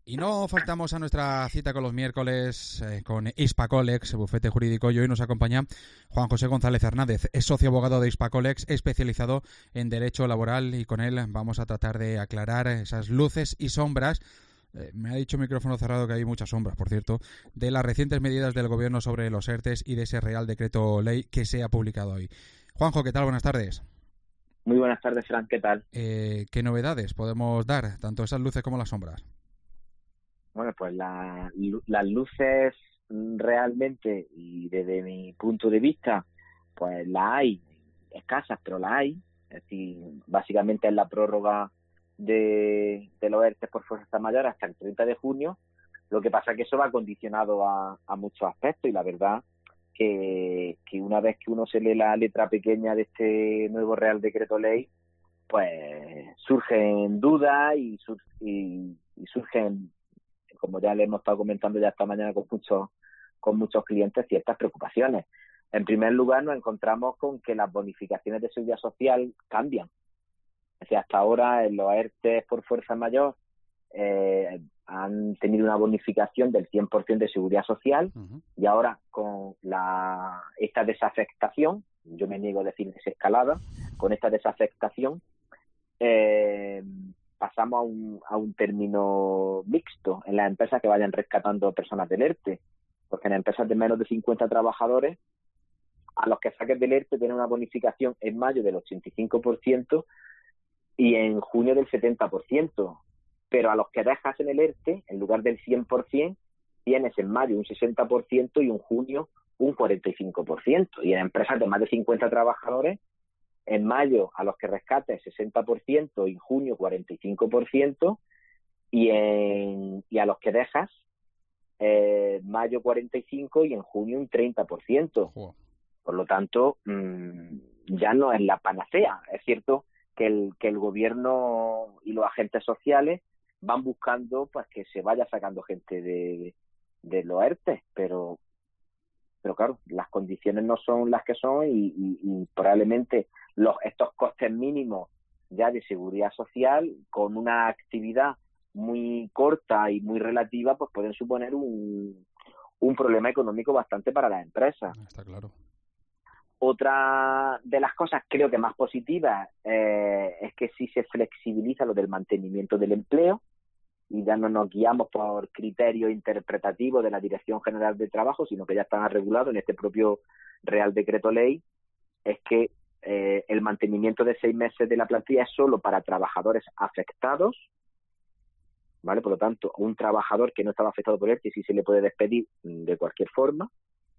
Y no faltamos a nuestra cita con los miércoles con Hispacolex, bufete jurídico, y hoy nos acompaña Juan José González Hernández, es socio abogado de Hispacolex, especializado en derecho laboral, y con él vamos a tratar de aclarar esas luces y sombras. Me ha dicho micrófono cerrado que hay muchas sombras, por cierto, de las recientes medidas del Gobierno sobre los ERTEs y de ese Real Decreto Ley que se ha publicado hoy. Juanjo, ¿qué tal? Buenas tardes. Muy buenas tardes, Fran, ¿qué tal? ¿Qué novedades podemos dar, tanto esas luces como las sombras? Bueno, pues las luces realmente, y desde mi punto de vista, pues las hay, escasas, pero las hay. Es decir, básicamente es la prórroga de los ERTE por fuerza mayor hasta el 30 de junio. Lo que pasa es que eso va condicionado a muchos aspectos, y la verdad que una vez que uno se lee la letra pequeña de este nuevo Real Decreto Ley, pues surgen dudas y surgen, como ya le hemos estado comentando ya esta mañana con muchos clientes, ciertas preocupaciones. En primer lugar, nos encontramos con que las bonificaciones de seguridad social cambian. O sea, hasta ahora en los ERTE por fuerza mayor han tenido una bonificación del 100% de seguridad social, y ahora con esta desafectación, yo me niego a decir desescalada, con esta desafectación pasamos a un término mixto en las empresas que vayan rescatando personas del ERTE, porque en empresas de menos de 50 trabajadores, a los que saquen del ERTE tienen una bonificación en mayo del 85% y en junio del 70%, pero a los que dejas en el ERTE, en lugar del 100%, tienes en mayo un 60% y en junio un 45%, y en empresas de más de 50 trabajadores, en mayo a los que rescates 60% y en junio 45%, y a los que dejas mayo 45% y en junio un 30%. Por lo tanto, ya no es la panacea. Es cierto que el gobierno y los agentes sociales van buscando pues que se vaya sacando gente de los ERTE, pero claro, las condiciones no son las que son, y probablemente estos costes mínimos ya de seguridad social, con una actividad muy corta y muy relativa, pues pueden suponer un problema económico bastante para las empresas. Está claro. Otra de las cosas, creo que más positivas, es que sí se flexibiliza lo del mantenimiento del empleo, y ya no nos guiamos por criterios interpretativos de la Dirección General de Trabajo, sino que ya están regulados en este propio Real Decreto Ley. Es que el mantenimiento de 6 meses de la plantilla es solo para trabajadores afectados, ¿vale? Por lo tanto, un trabajador que no estaba afectado por ERTE sí se le puede despedir de cualquier forma.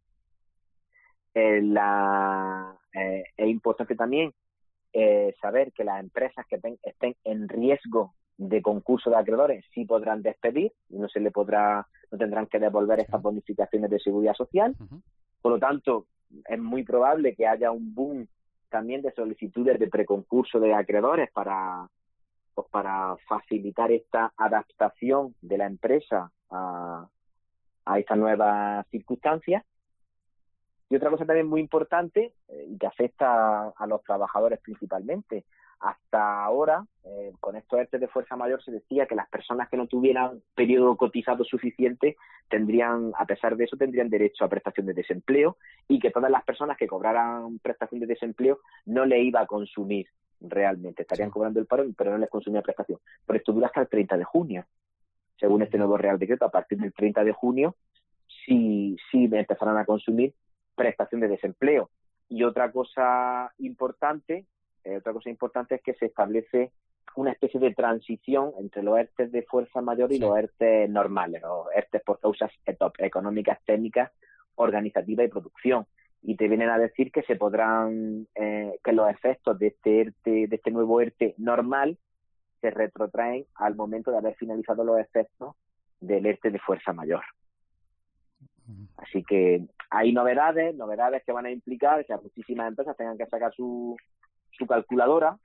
Es importante también saber que las empresas que estén en riesgo de concurso de acreedores sí podrán despedir, y no tendrán que devolver estas bonificaciones de seguridad social. Por lo tanto, es muy probable que haya un boom también de solicitudes de preconcurso de acreedores para facilitar esta adaptación de la empresa a estas nuevas circunstancias. Y otra cosa también muy importante, y que afecta a los trabajadores principalmente. Hasta ahora, con estos ERTE de fuerza mayor, se decía que las personas que no tuvieran periodo cotizado suficiente a pesar de eso, tendrían derecho a prestación de desempleo, y que todas las personas que cobraran prestación de desempleo no le iba a consumir realmente. Estarían cobrando el paro, pero no les consumía prestación. Pero esto dura hasta el 30 de junio. Según este nuevo Real Decreto, a partir del 30 de junio, sí empezarán a consumir prestación de desempleo. Y otra cosa importante es que se establece una especie de transición entre los ERTE de fuerza mayor y los ERTE normales, los ERTE por causas económicas, técnicas, organizativas y producción. Y te vienen a decir que se podrán, que los efectos de este nuevo ERTE normal se retrotraen al momento de haber finalizado los efectos del ERTE de fuerza mayor. Así que hay novedades que van a implicar que muchísimas empresas tengan que sacar su calculadora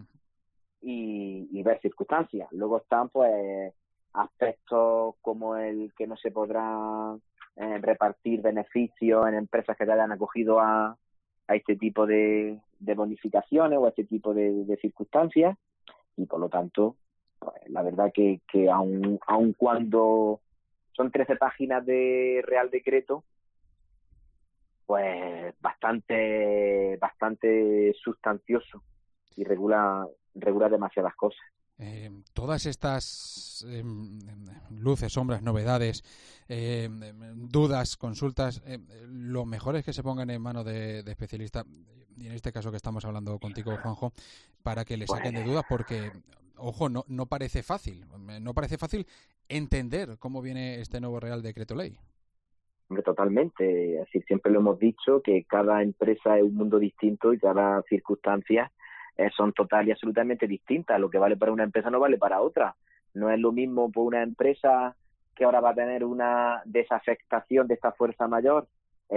y ver circunstancias. Luego están pues aspectos como el que no se podrá repartir beneficios en empresas que ya hayan acogido a este tipo de bonificaciones o a este tipo de circunstancias, y por lo tanto Pues la verdad que aun cuando son 13 páginas de Real Decreto, pues bastante sustancioso y regula demasiadas cosas. Todas estas luces, sombras, novedades, dudas, consultas, lo mejor es que se pongan en manos de especialistas, y en este caso que estamos hablando contigo, Juanjo, para que le saquen de dudas, porque, ojo, no parece fácil entender cómo viene este nuevo Real Decreto Ley. Hombre, totalmente. Así siempre lo hemos dicho, que cada empresa es un mundo distinto y cada circunstancia son total y absolutamente distintas. Lo que vale para una empresa no vale para otra. No es lo mismo por una empresa que ahora va a tener una desafectación de esta fuerza mayor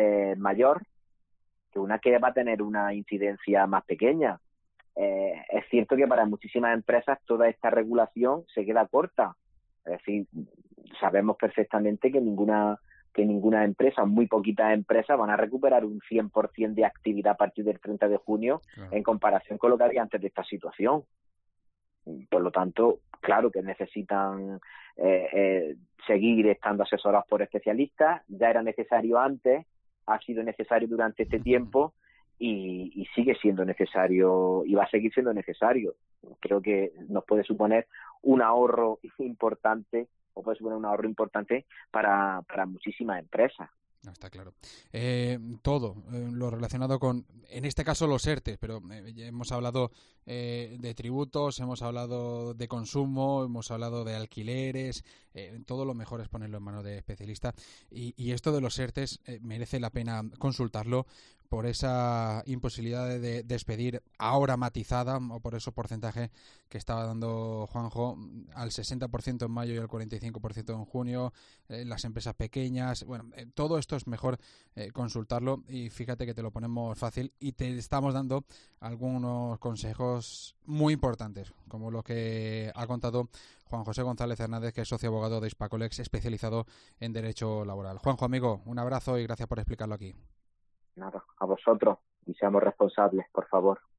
que una que va a tener una incidencia más pequeña. Es cierto que para muchísimas empresas toda esta regulación se queda corta. Es decir, sabemos perfectamente que ninguna empresa, muy poquitas empresas van a recuperar un 100% de actividad a partir del 30 de junio, claro, en comparación con lo que había antes de esta situación. Por lo tanto, claro que necesitan seguir estando asesorados por especialistas. Ya era necesario antes, ha sido necesario durante este tiempo y sigue siendo necesario y va a seguir siendo necesario. Creo que nos puede suponer un ahorro importante para muchísimas empresas. No, está claro. Todo lo relacionado con, en este caso, los ERTE, pero hemos hablado de tributos, hemos hablado de consumo, hemos hablado de alquileres, todo lo mejor es ponerlo en manos de especialistas. Y esto de los ERTE merece la pena consultarlo por esa imposibilidad de despedir ahora matizada, o por esos porcentajes que estaba dando Juanjo, al 60% en mayo y al 45% en junio, las empresas pequeñas. Bueno, todo esto es mejor consultarlo, y fíjate que te lo ponemos fácil y te estamos dando algunos consejos muy importantes, como lo que ha contado Juan José González Hernández, que es socio abogado de Hispacolex, especializado en Derecho Laboral. Juanjo, amigo, un abrazo y gracias por explicarlo aquí. Nada, a vosotros, y seamos responsables, por favor.